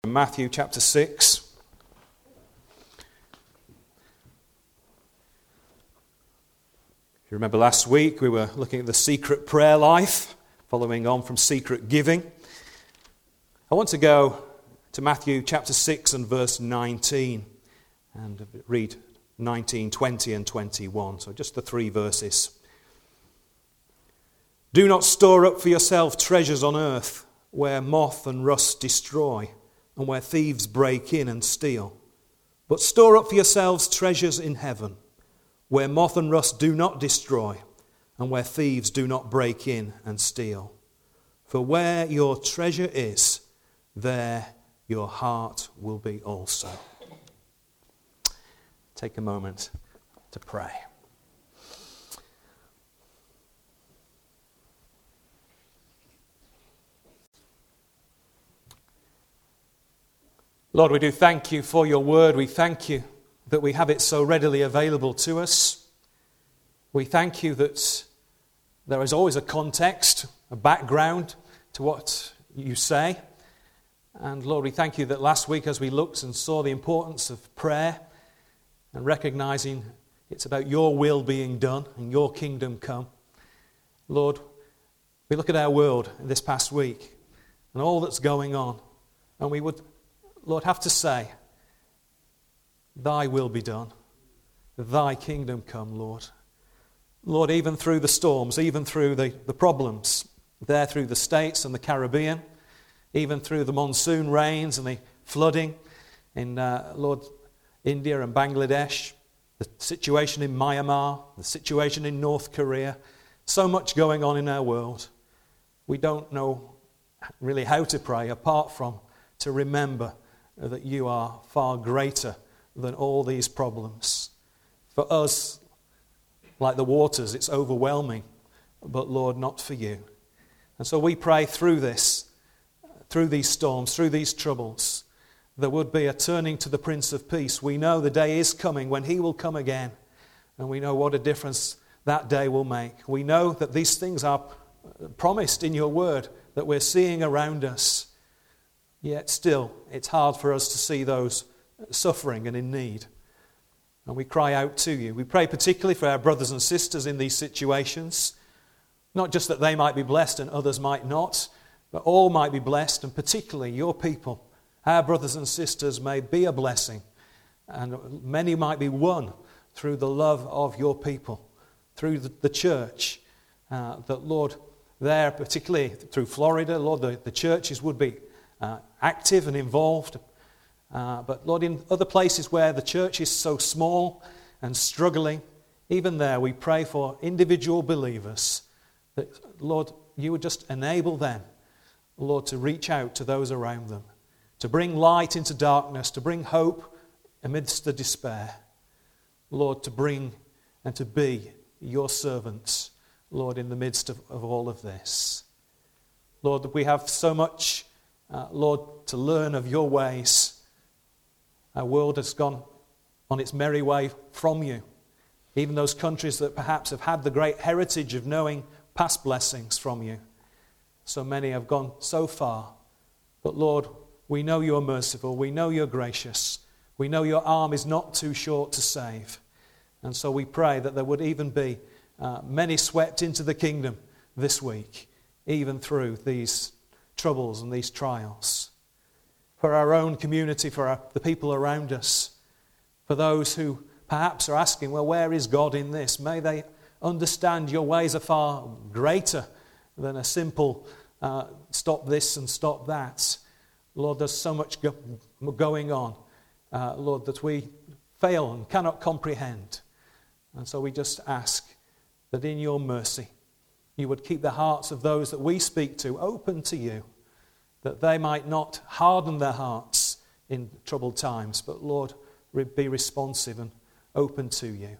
Matthew chapter 6. If you remember last week, we were looking at the secret prayer life, following on from secret giving. I want to go to Matthew chapter 6 and verse 19 and read 19, 20 and 21. So just the three verses. Do not store up for yourself treasures on earth, where moth and rust destroy, and where thieves break in and steal. But store up for yourselves treasures in heaven, where moth and rust do not destroy, and where thieves do not break in and steal. For where your treasure is, there your heart will be also. Take a moment to pray. Lord, we do thank you for your word. We thank you that we have it so readily available to us. We thank you that there is always a context, a background to what you say. And Lord, we thank you that last week as we looked and saw the importance of prayer and recognizing it's about your will being done and your kingdom come. Lord, we look at our world this past week and all that's going on, and we would, Lord, have to say, thy will be done, thy kingdom come, Lord. Lord, even through the storms, even through the problems there through the States and the Caribbean, even through the monsoon rains and the flooding in, Lord, India and Bangladesh, the situation in Myanmar, the situation in North Korea, so much going on in our world. We don't know really how to pray apart from to remember that you are far greater than all these problems. For us, like the waters, it's overwhelming, but Lord, not for you. And so we pray through this, through these storms, through these troubles, there would be a turning to the Prince of Peace. We know the day is coming when he will come again, and we know what a difference that day will make. We know that these things are promised in your word that we're seeing around us. Yet still, it's hard for us to see those suffering and in need. And we cry out to you. We pray particularly for our brothers and sisters in these situations. Not just that they might be blessed and others might not, but all might be blessed, and particularly your people, our brothers and sisters, may be a blessing. And many might be won through the love of your people, through the church. That, Lord, there, particularly through Florida, Lord, the churches would be active and involved. But Lord, in other places where the church is so small and struggling, even there we pray for individual believers that, Lord, you would just enable them, Lord, to reach out to those around them, to bring light into darkness, to bring hope amidst the despair. Lord, to bring and to be your servants, Lord, in the midst of all of this. Lord, we have so much Lord, to learn of your ways. Our world has gone on its merry way from you. Even those countries that perhaps have had the great heritage of knowing past blessings from you. So many have gone so far. But Lord, we know you're merciful. We know you're gracious. We know your arm is not too short to save. And so we pray that there would even be many swept into the kingdom this week, even through these troubles and these trials. For our own community, for the people around us, for those who perhaps are asking, well, where is God in this? May they understand your ways are far greater than a simple stop this and stop that. Lord, there's so much going on, Lord, that we fail and cannot comprehend. And so we just ask that in your mercy, you would keep the hearts of those that we speak to open to you, that they might not harden their hearts in troubled times, but, Lord, be responsive and open to you.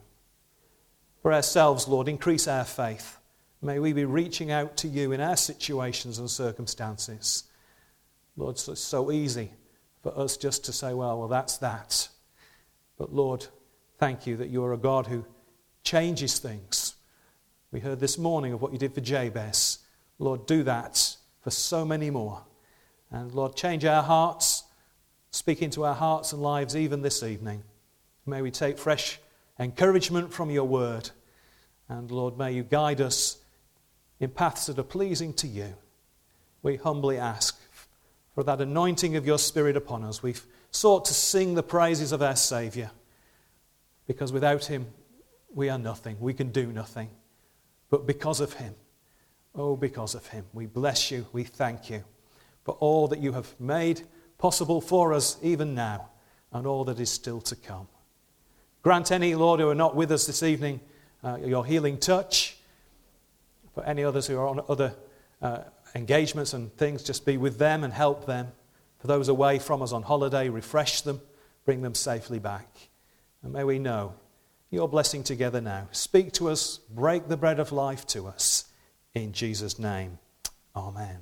For ourselves, Lord, increase our faith. May we be reaching out to you in our situations and circumstances. Lord, it's so easy for us just to say, well, that's that. But, Lord, thank you that you are a God who changes things. We heard this morning of what you did for Jabez. Lord, do that for so many more. And Lord, change our hearts. speak into our hearts and lives even this evening. May we take fresh encouragement from your word. And Lord, may you guide us in paths that are pleasing to you. We humbly ask for that anointing of your Spirit upon us. We've sought to sing the praises of our Saviour, because without him we are nothing. We can do nothing. But because of him, because of him, we bless you, we thank you for all that you have made possible for us even now, and all that is still to come. Grant any, Lord, who are not with us this evening, your healing touch. For any others who are on other engagements and things, just be with them and help them. For those away from us on holiday, refresh them, bring them safely back. And may we know your blessing together now. Speak to us, break the bread of life to us. In Jesus' name, amen.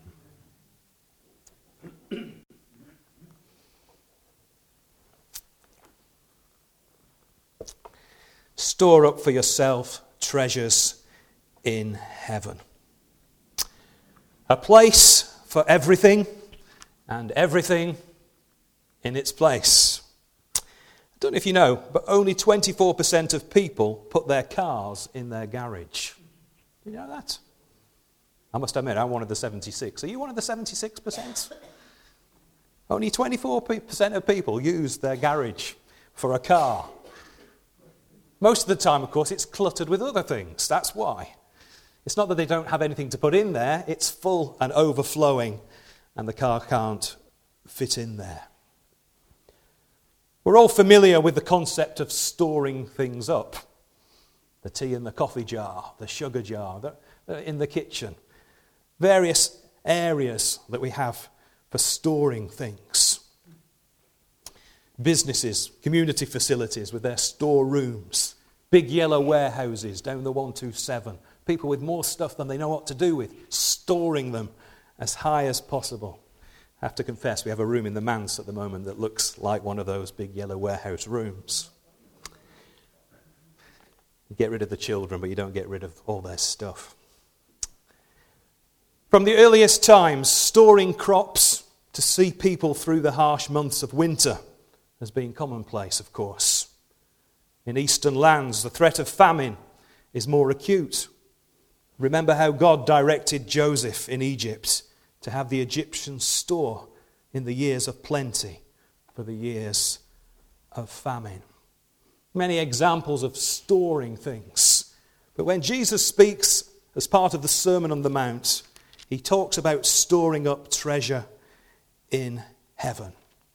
Store up for yourself treasures in heaven. A place for everything and everything in its place. I don't know if you know, but only 24% of people put their cars in their garage. You know that? I must admit, I'm one of the 76. Are you one of the 76%? Only 24% of people use their garage for a car. Most of the time, of course, it's cluttered with other things. That's why. It's not that they don't have anything to put in there. It's full and overflowing, and the car can't fit in there. We're all familiar with the concept of storing things up. The tea in the coffee jar, the sugar jar, in the kitchen. Various areas that we have for storing things. Businesses, community facilities with their storerooms, big yellow warehouses down the 127, people with more stuff than they know what to do with, storing them as high as possible. I have to confess, we have a room in the manse at the moment that looks like one of those big yellow warehouse rooms. You get rid of the children, but you don't get rid of all their stuff. From the earliest times, storing crops to see people through the harsh months of winter has been commonplace, of course. In eastern lands, the threat of famine is more acute. Remember how God directed Joseph in Egypt to have the Egyptians store in the years of plenty for the years of famine. Many examples of storing things. But when Jesus speaks as part of the Sermon on the Mount, he talks about storing up treasure in heaven.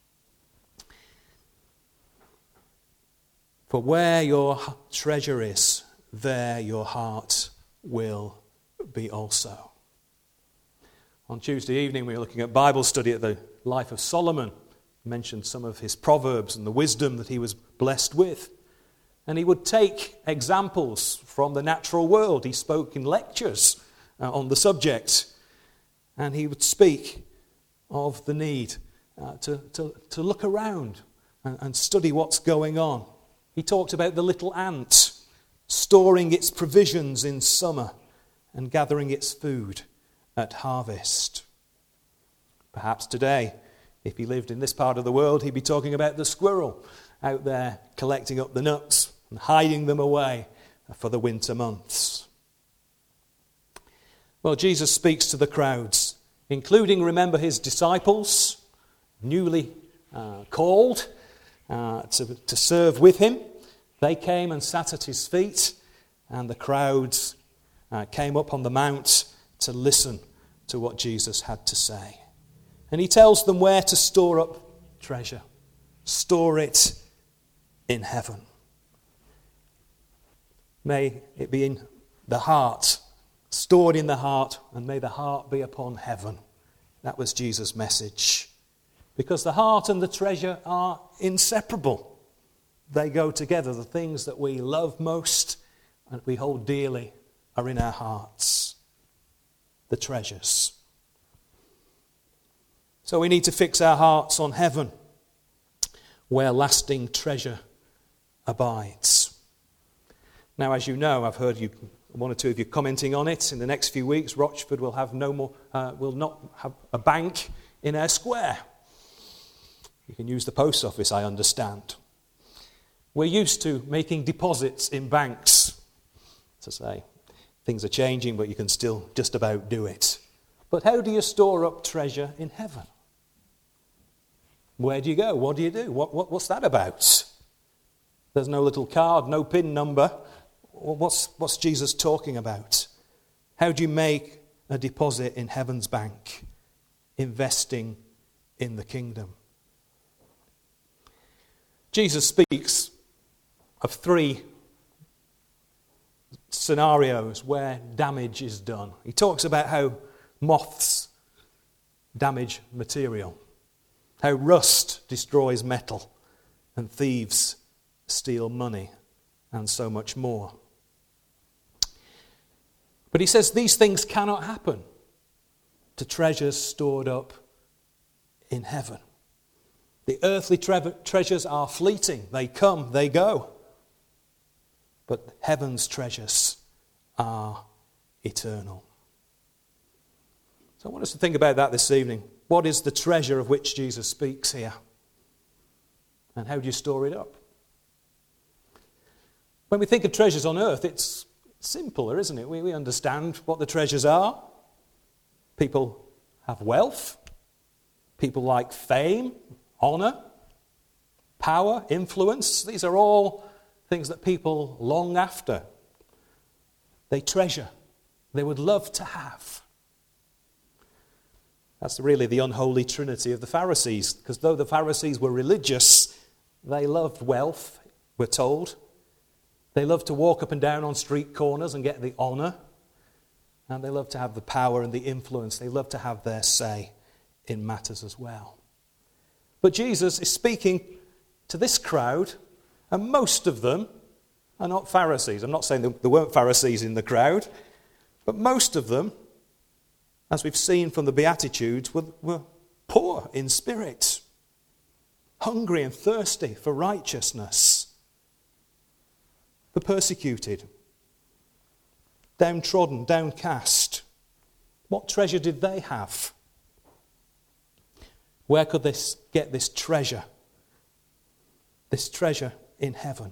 For where your treasure is, there your heart will be also. On Tuesday evening, we were looking at Bible study at the life of Solomon. I mentioned some of his proverbs and the wisdom that he was blessed with. And he would take examples from the natural world. He spoke in lectures on the subject. And he would speak of the need to look around and study what's going on. He talked about the little ant storing its provisions in summer and gathering its food at harvest. Perhaps today, if he lived in this part of the world, he'd be talking about the squirrel out there collecting up the nuts and hiding them away for the winter months. Well, Jesus speaks to the crowds, including, remember, his disciples, newly called to serve with him. They came and sat at his feet, and the crowds came up on the mount to listen to what Jesus had to say. And he tells them where to store up treasure. Store it in heaven. May it be in the heart, stored in the heart, and may the heart be upon heaven. That was Jesus' message. Because the heart and the treasure are inseparable. They go together. The things that we love most and we hold dearly are in our hearts. The treasures. So we need to fix our hearts on heaven, where lasting treasure abides. Now, as you know, I've heard you, one or two of you commenting on it. In the next few weeks, Rochford will have will not have a bank in our square. You can use the post office, I understand. We're used to making deposits in banks. To say, things are changing, but you can still just about do it. But how do you store up treasure in heaven? Where do you go? What do you do? What's that about? There's no little card, no PIN number. What's Jesus talking about? How do you make a deposit in heaven's bank, investing in the kingdom? Jesus speaks of 3 scenarios where damage is done. He talks about how moths damage material, how rust destroys metal, and thieves steal money, and so much more. But he says these things cannot happen to treasures stored up in heaven. The earthly treasures are fleeting. They come, they go. But heaven's treasures are eternal. So I want us to think about that this evening. What is the treasure of which Jesus speaks here? And how do you store it up? When we think of treasures on earth, it's simpler, isn't it? We understand what the treasures are. People have wealth. People like fame, honour, power, influence. These are all things that people long after. They treasure. They would love to have. That's really the unholy trinity of the Pharisees, because though the Pharisees were religious, they loved wealth, we're told. They loved to walk up and down on street corners and get the honour. And they loved to have the power and the influence. They loved to have their say in matters as well. But Jesus is speaking to this crowd, and most of them are not Pharisees. I'm not saying there weren't Pharisees in the crowd, but most of them, as we've seen from the Beatitudes, were poor in spirit, hungry and thirsty for righteousness, the persecuted, downtrodden, downcast. What treasure did they have? Where could they get this treasure? This treasure in heaven?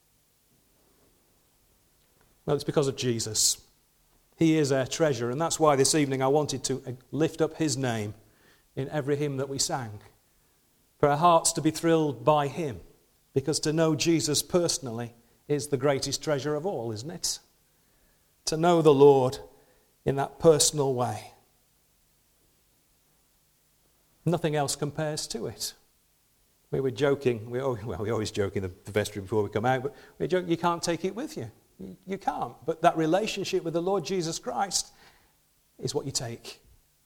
Well, it's because of Jesus. He is our treasure, and that's why this evening I wanted to lift up his name in every hymn that we sang. For our hearts to be thrilled by him, because to know Jesus personally is the greatest treasure of all, isn't it? To know the Lord in that personal way. Nothing else compares to it. We were joking, we always joke in the vestry before we come out, but we joke, you can't take it with you. You can't. But that relationship with the Lord Jesus Christ is what you take.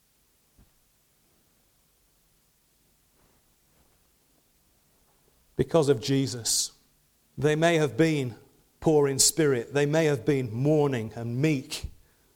Because of Jesus, they may have been poor in spirit. They may have been mourning and meek.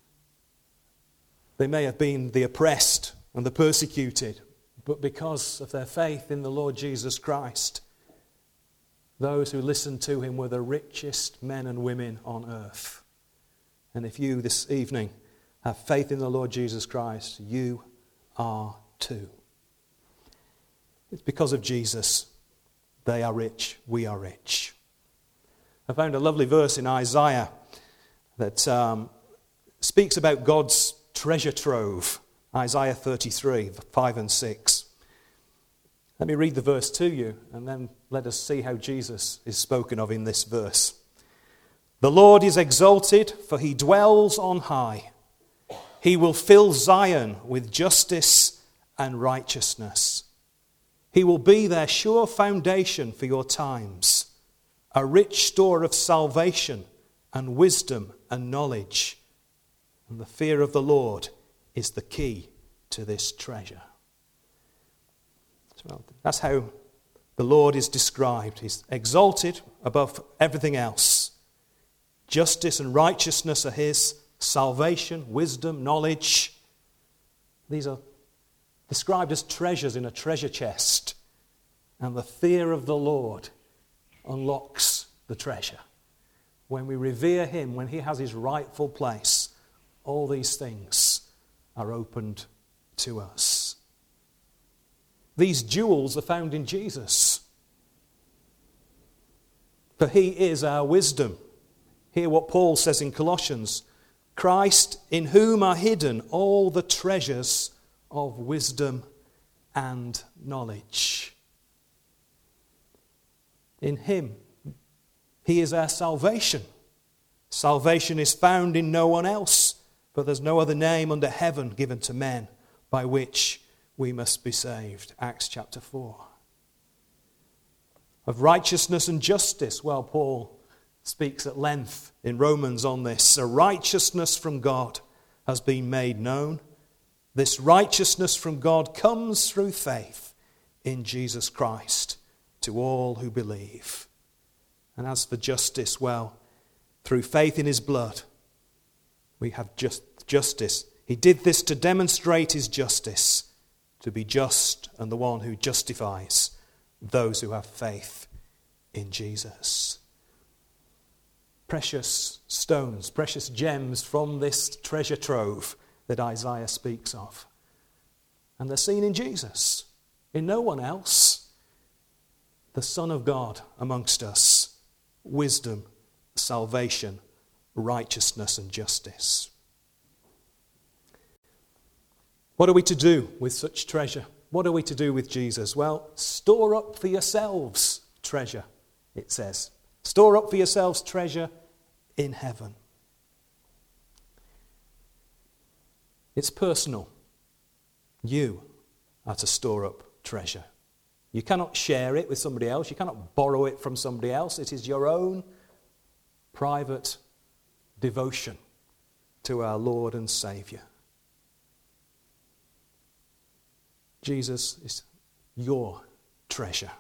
They may have been the oppressed and the persecuted. But because of their faith in the Lord Jesus Christ, those who listened to him were the richest men and women on earth. And if you this evening have faith in the Lord Jesus Christ, you are too. It's because of Jesus. They are rich, we are rich. I found a lovely verse in Isaiah that speaks about God's treasure trove. Isaiah 33, 5 and 6. Let me read the verse to you, and then let us see how Jesus is spoken of in this verse. The Lord is exalted, for he dwells on high. He will fill Zion with justice and righteousness. He will be their sure foundation for your times, a rich store of salvation and wisdom and knowledge. And the fear of the Lord is the key to this treasure. So that's how the Lord is described. He's exalted above everything else. Justice and righteousness are his. Salvation, wisdom, knowledge. These are described as treasures in a treasure chest. And the fear of the Lord unlocks the treasure. When we revere him, when he has his rightful place, all these things are opened to us. These jewels are found in Jesus. For he is our wisdom. Hear what Paul says in Colossians. Christ, in whom are hidden all the treasures of wisdom and knowledge. In him, he is our salvation. Salvation is found in no one else, for there's no other name under heaven given to men by which we must be saved. Acts chapter 4. Of righteousness and justice, well, Paul speaks at length in Romans on this. A righteousness from God has been made known. This righteousness from God comes through faith in Jesus Christ to all who believe. And as for justice, well, through faith in his blood, we have justice. He did this to demonstrate his justice, to be just and the one who justifies those who have faith in Jesus. Precious stones, precious gems from this treasure trove that Isaiah speaks of. And they're seen in Jesus, in no one else. The Son of God amongst us, wisdom, salvation, righteousness and justice. What are we to do with such treasure? What are we to do with Jesus? Well, store up for yourselves treasure, it says. Store up for yourselves treasure in heaven. It's personal. You are to store up treasure. You cannot share it with somebody else. You cannot borrow it from somebody else. It is your own private devotion to our Lord and Saviour. Jesus is your treasure.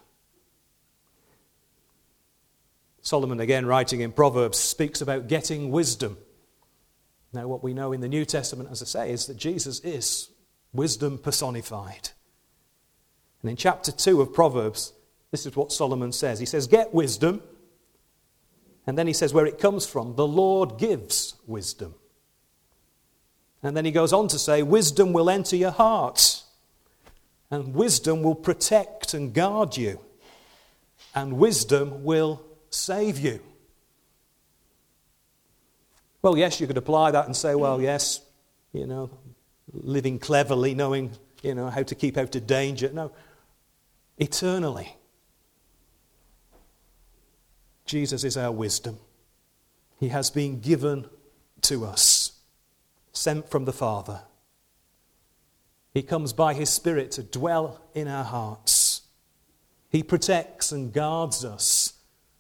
Solomon, again writing in Proverbs, speaks about getting wisdom. Now, what we know in the New Testament, as I say, is that Jesus is wisdom personified. And in chapter 2 of Proverbs, this is what Solomon says. He says, get wisdom. And then he says where it comes from. The Lord gives wisdom. And then he goes on to say, wisdom will enter your heart. And wisdom will protect and guard you. And wisdom will save you. Well, yes, you could apply that and say, well, yes, living cleverly, knowing, how to keep out of danger. No, eternally. Jesus is our wisdom. He has been given to us, sent from the Father. He comes by his Spirit to dwell in our hearts. He protects and guards us.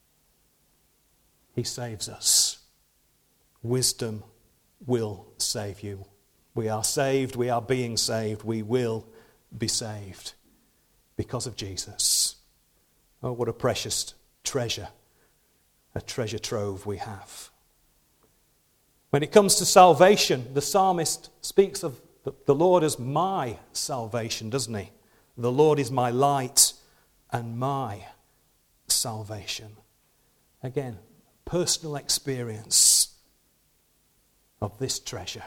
He saves us. Wisdom will save you. We are saved, we are being saved, we will be saved because of Jesus. Oh, what a precious treasure, a treasure trove we have. When it comes to salvation, the psalmist speaks of the Lord as my salvation, doesn't he? The Lord is my light and my salvation. Again, personal experience of this treasure.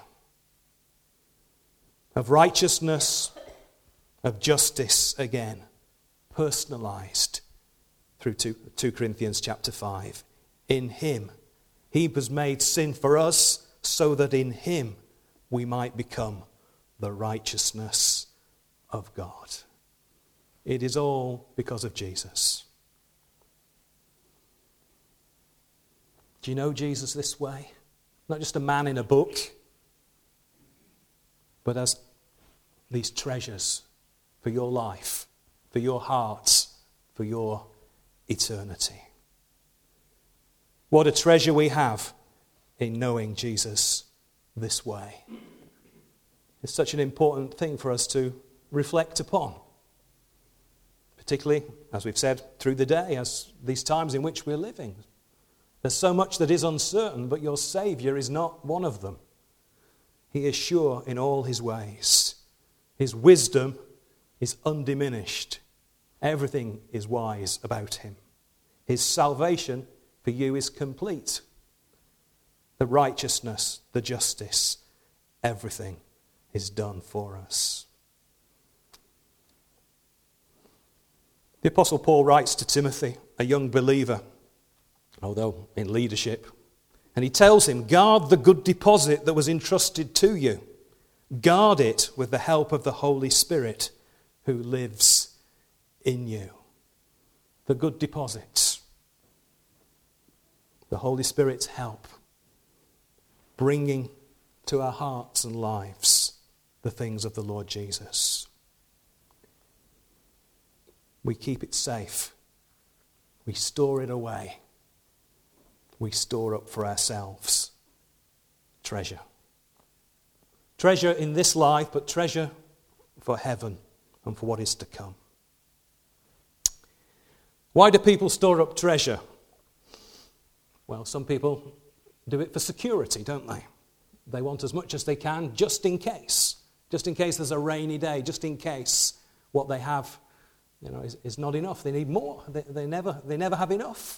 Of righteousness, of justice, again, personalized through 2 Corinthians chapter 5. In him, he was made sin for us so that in him we might become the righteousness of God. It is all because of Jesus. Do you know Jesus this way? Not just a man in a book, but as these treasures for your life, for your hearts, for your eternity. What a treasure we have in knowing Jesus this way. It's such an important thing for us to reflect upon, particularly, as we've said, through the day, as these times in which we're living. There's so much that is uncertain, but your Saviour is not one of them. He is sure in all his ways. His wisdom is undiminished. Everything is wise about him. His salvation for you is complete. The righteousness, the justice, everything is done for us. The Apostle Paul writes to Timothy, a young believer, although in leadership, and he tells him, guard the good deposit that was entrusted to you. Guard it with the help of the Holy Spirit who lives in you. The good deposit. The Holy Spirit's help. Bringing to our hearts and lives the things of the Lord Jesus. We keep it safe. We store it away. We store up for ourselves treasure. Treasure in this life, but treasure for heaven and for what is to come. Why do people store up treasure? Well, some people do it for security, don't they? They want as much as they can just in case. Just in case there's a rainy day, just in case what they have, is not enough. They need more. They never have enough.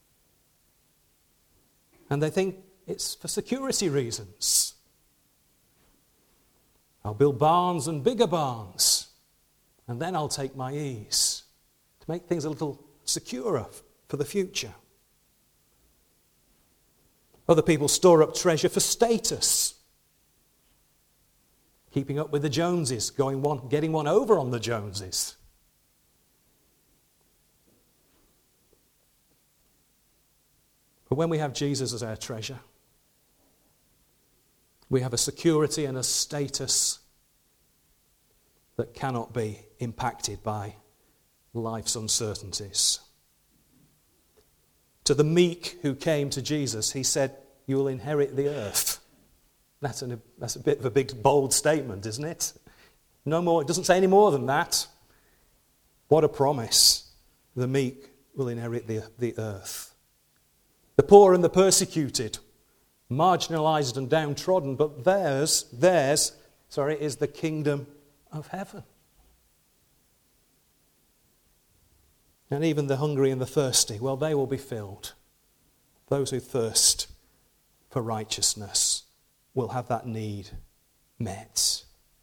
And they think it's for security reasons. I'll build barns and bigger barns, and then I'll take my ease to make things a little securer for the future. Other people store up treasure for status. Keeping up with the Joneses, getting one over on the Joneses. But when we have Jesus as our treasure, we have a security and a status that cannot be impacted by life's uncertainties. To the meek who came to Jesus, he said, you will inherit the earth. That's a bit of a big, bold statement, isn't it? No more. It doesn't say any more than that. What a promise. The meek will inherit the earth. The poor and the persecuted, marginalized and downtrodden, but theirs is the kingdom of heaven. And even the hungry and the thirsty, well, they will be filled. Those who thirst for righteousness will have that need met.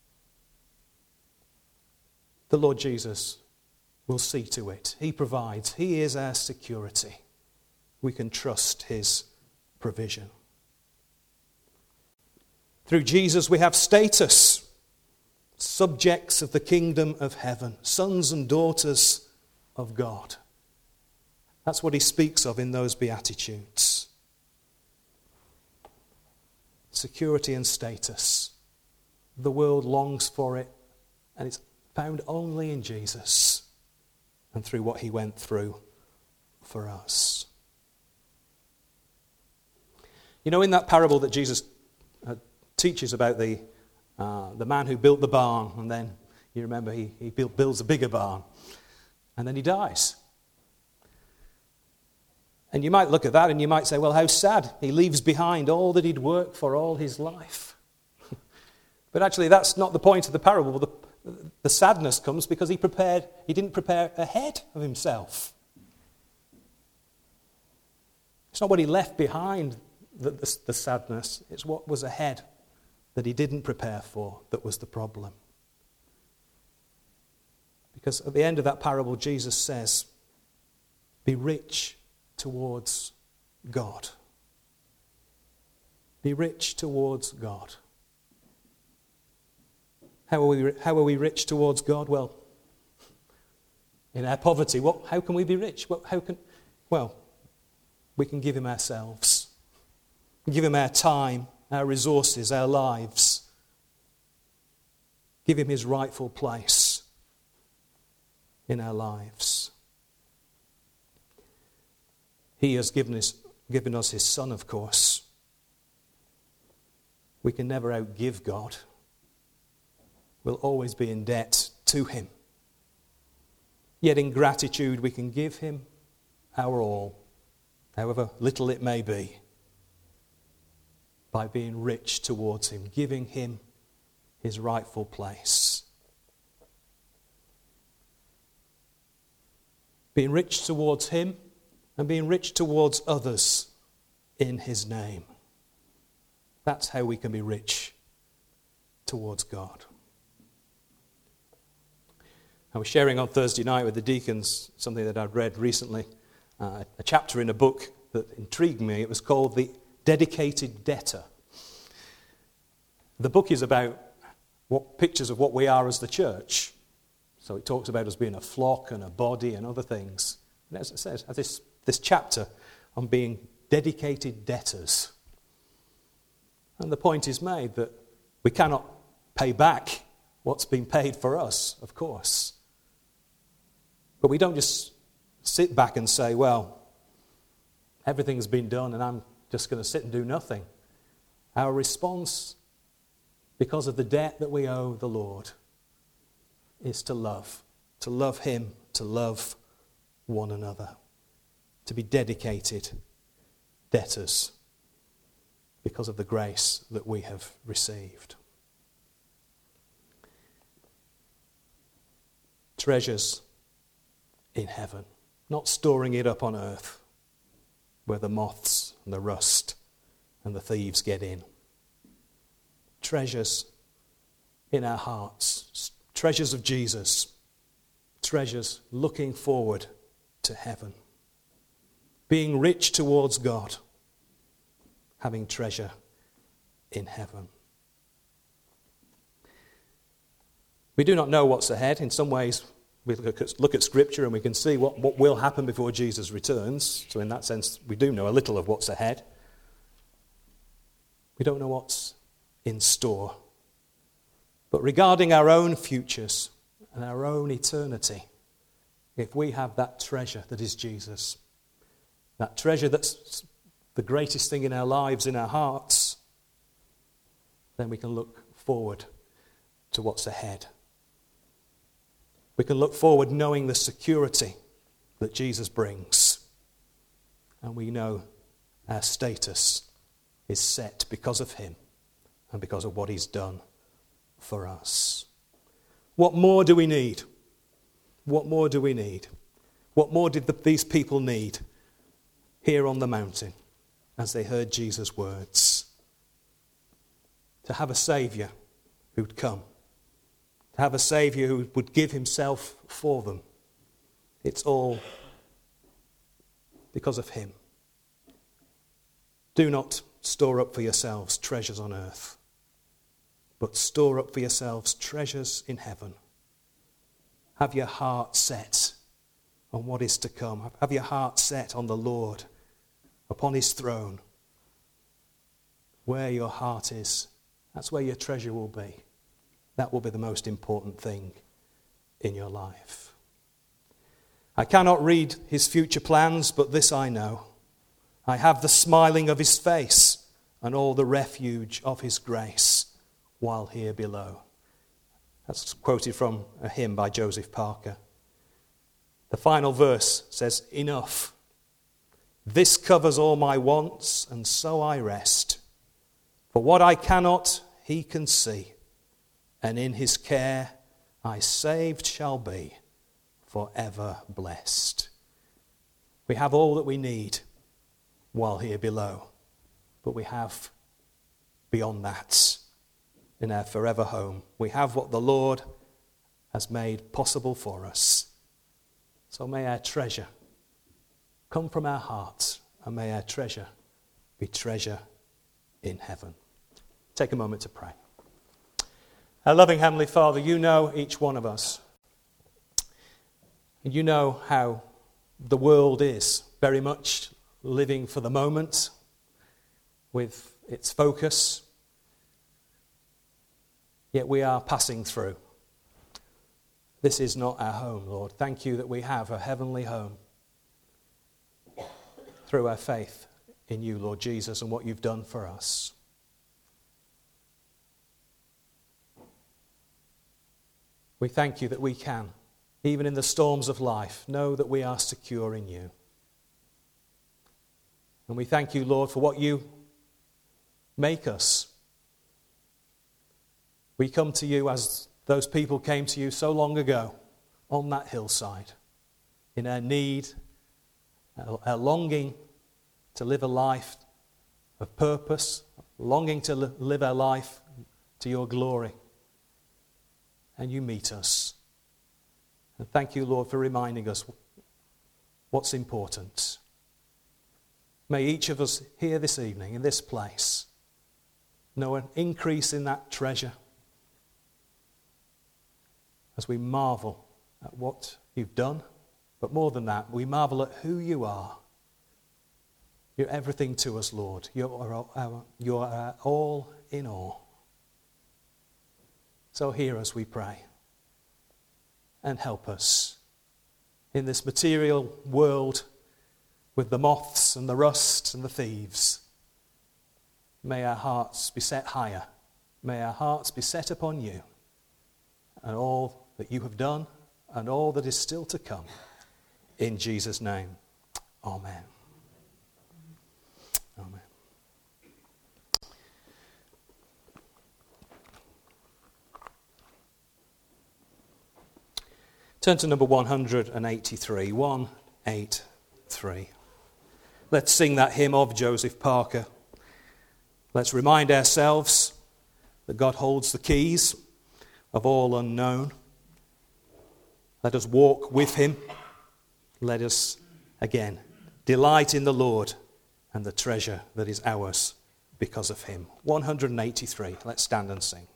The Lord Jesus will see to it. He provides. He is our security. We can trust his provision. Through Jesus we have status, subjects of the kingdom of heaven, sons and daughters of God. That's what he speaks of in those Beatitudes. Security and status. The world longs for it, and it's found only in Jesus and through what he went through for us. In that parable that Jesus teaches about the man who built the barn, and then you remember he builds a bigger barn, and then he dies. And you might look at that and you might say, well, how sad. He leaves behind all that he'd worked for all his life. But actually, that's not the point of the parable. The sadness comes because he didn't prepare ahead of himself. It's not what he left behind, the sadness. It's what was ahead that he didn't prepare for that was the problem. Because at the end of that parable, Jesus says, be rich towards God. Be rich towards God. How are we rich towards God? Well, in our poverty, how can we be rich? We can give him ourselves. Give him our time, our resources, our lives. Give him his rightful place in our lives. He has given us his Son, of course. We can never outgive God. We'll always be in debt to him. Yet in gratitude we can give him our all, however little it may be, by being rich towards him, giving him his rightful place. Being rich towards him and being rich towards others in his name. That's how we can be rich towards God. I was sharing on Thursday night with the deacons something that I'd read recently, a chapter in a book that intrigued me. It was called The Dedicated Debtor. The book is about pictures of what we are as the church. So it talks about us being a flock and a body and other things. And as it says, this chapter on being dedicated debtors. And the point is made that we cannot pay back what's been paid for us, of course. But we don't just sit back and say, well, everything's been done and I'm just going to sit and do nothing. Our response, because of the debt that we owe the Lord, is to love Him, to love one another, to be dedicated debtors because of the grace that we have received. Treasures in heaven, not storing it up on earth where the moths and the rust and the thieves get in. Treasures in our hearts, treasures of Jesus, treasures looking forward to heaven, being rich towards God, having treasure in heaven. We do not know what's ahead. In some ways, we look at Scripture and we can see what will happen before Jesus returns. So in that sense, we do know a little of what's ahead. We don't know what's in store. But regarding our own futures and our own eternity, if we have that treasure that is Jesus, that treasure that's the greatest thing in our lives, in our hearts, then we can look forward to what's ahead. We can look forward knowing the security that Jesus brings. And we know our status is set because of Him and because of what He's done for us. What more do we need? What more do we need? What more did these people need here on the mountain as they heard Jesus' words? To have a Saviour who'd come. To have a Saviour who would give Himself for them. It's all because of Him. Do not store up for yourselves treasures on earth, but store up for yourselves treasures in heaven. Have your heart set on what is to come. Have your heart set on the Lord, upon His throne. Where your heart is, that's where your treasure will be. That will be the most important thing in your life. I cannot read His future plans, but this I know. I have the smiling of His face and all the refuge of His grace while here below. That's quoted from a hymn by Joseph Parker. The final verse says, enough. This covers all my wants, and so I rest. For what I cannot, He can see. And in His care I saved shall be, forever blessed. We have all that we need while here below, but we have beyond that in our forever home. We have what the Lord has made possible for us. So may our treasure come from our hearts, and may our treasure be treasure in heaven. Take a moment to pray. Our loving Heavenly Father, you know each one of us. And you know how the world is very much living for the moment with its focus. Yet we are passing through. This is not our home, Lord. Thank you that we have a heavenly home through our faith in you, Lord Jesus, and what you've done for us. We thank you that we can, even in the storms of life, know that we are secure in you. And we thank you, Lord, for what you make us. We come to you as those people came to you so long ago on that hillside, in our need, our longing to live a life of purpose, longing to live our life to your glory. And you meet us. And thank you, Lord, for reminding us what's important. May each of us here this evening, in this place, know an increase in that treasure as we marvel at what you've done. But more than that, we marvel at who you are. You're everything to us, Lord. You're our all in all. So hear us, we pray, and help us in this material world with the moths and the rust and the thieves. May our hearts be set higher. May our hearts be set upon you and all that you have done and all that is still to come. In Jesus' name, amen. Amen. Turn to number 183. 183. Let's sing that hymn of Joseph Parker. Let's remind ourselves that God holds the keys of all unknown. Let us walk with him. Let us, again, delight in the Lord and the treasure that is ours because of him. 183. Let's stand and sing.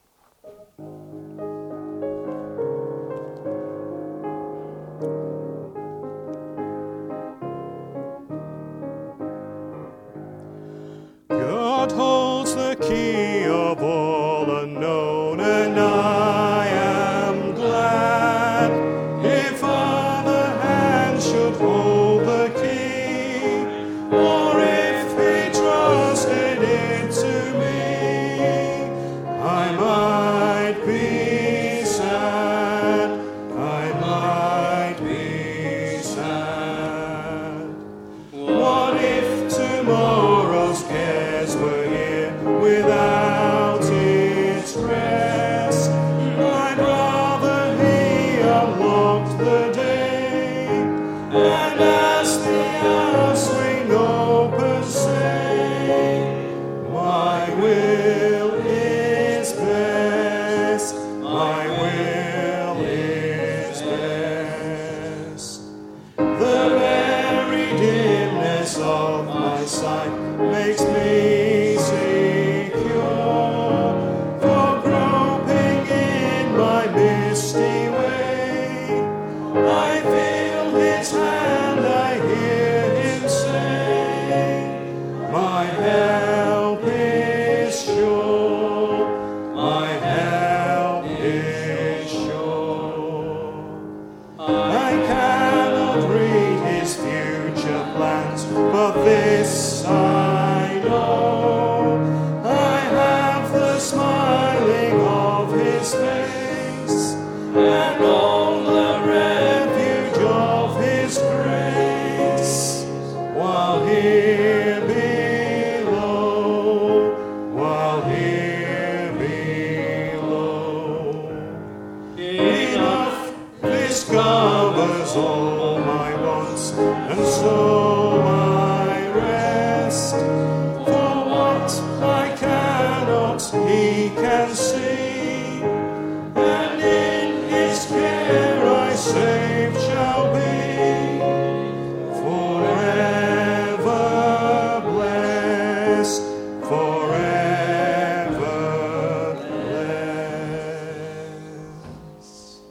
God holds the key of all unknown, and I am glad if other hands should hold the key, or if he trusted it to me, I might be sad, I might be sad. What if tomorrow's cares were here without its rest? I'd rather he unlocked the day, and as the house swing open say, my will is best, my will is best. The very dimness of my sight makes me secure, for groping in my misty way, I feel his hand, I hear him say, my help is sure, my help is sure. I cannot read his future plans, but this I know, I have the smiling of his face, and all the refuge of his grace, while here below, enough, this covers all my wants, and so I rest. For what I cannot, he can see, and in his care I safe shall be, forever blessed, forever blessed.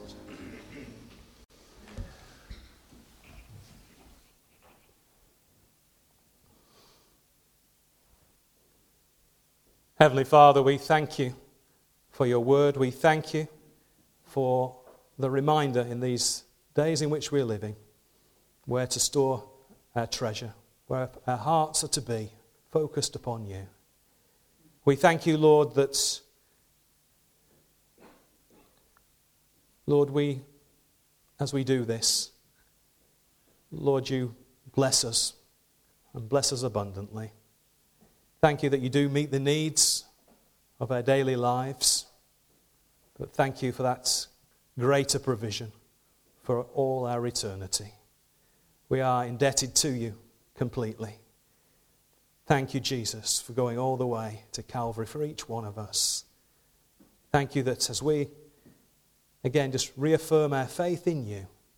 Heavenly Father, we thank you for your word. We thank you for the reminder in these days in which we're living, where to store our treasure, where our hearts are to be focused upon you. We thank you, Lord, that, Lord, as we do this, Lord, you bless us and bless us abundantly. Thank you that you do meet the needs of our daily lives, but thank you for that greater provision for all our eternity. We are indebted to you completely. Thank you, Jesus, for going all the way to Calvary for each one of us. Thank you that as we, again, just reaffirm our faith in you,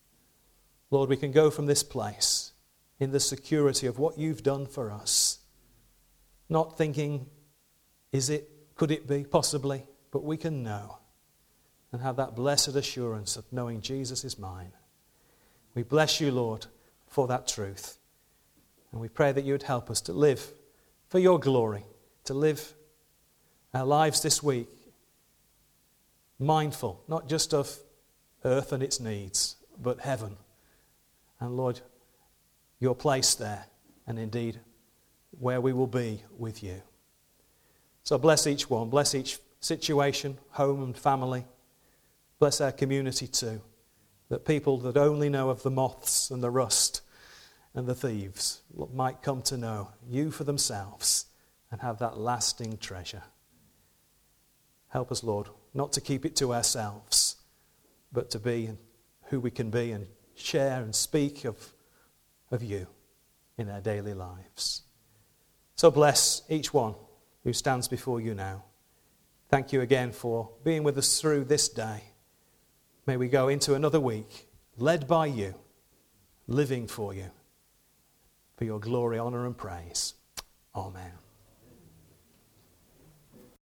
Lord, we can go from this place in the security of what you've done for us. Not thinking, could it be, possibly, but we can know and have that blessed assurance of knowing Jesus is mine. We bless you, Lord, for that truth. And we pray that you would help us to live for your glory, to live our lives this week mindful, not just of earth and its needs, but heaven. And Lord, your place there, and indeed where we will be with you. So bless each one, bless each situation, home and family. Bless our community too, that people that only know of the moths and the rust and the thieves might come to know you for themselves and have that lasting treasure. Help us, Lord, not to keep it to ourselves, but to be who we can be and share and speak of you in our daily lives. So bless each one who stands before you now. Thank you again for being with us through this day. May we go into another week led by you, living for you, for your glory, honor and praise. Amen.